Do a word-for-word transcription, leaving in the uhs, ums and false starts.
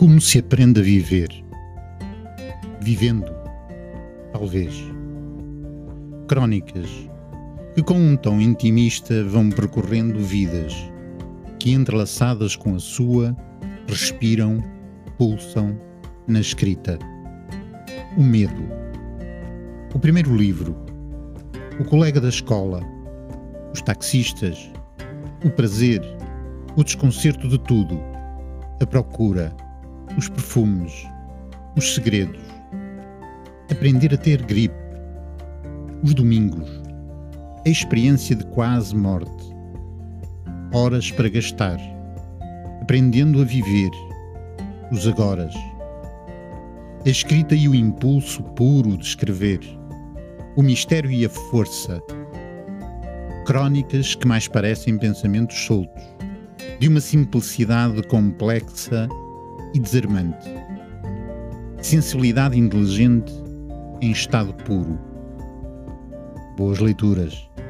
Como se aprende a viver? Vivendo, talvez. Crónicas que com um tom intimista vão percorrendo vidas que, entrelaçadas com a sua, respiram, pulsam na escrita. O medo. O primeiro livro. O colega da escola. Os taxistas. O prazer. O desconcerto de tudo. A procura. Os perfumes. Os segredos. Aprender a ter gripe. Os domingos. A experiência de quase morte. Horas para gastar. Aprendendo a viver. Os agoras. A escrita e o impulso puro de escrever. O mistério e a força. Crónicas que mais parecem pensamentos soltos, de uma simplicidade complexa e desarmante. Sensibilidade inteligente em estado puro. Boas leituras.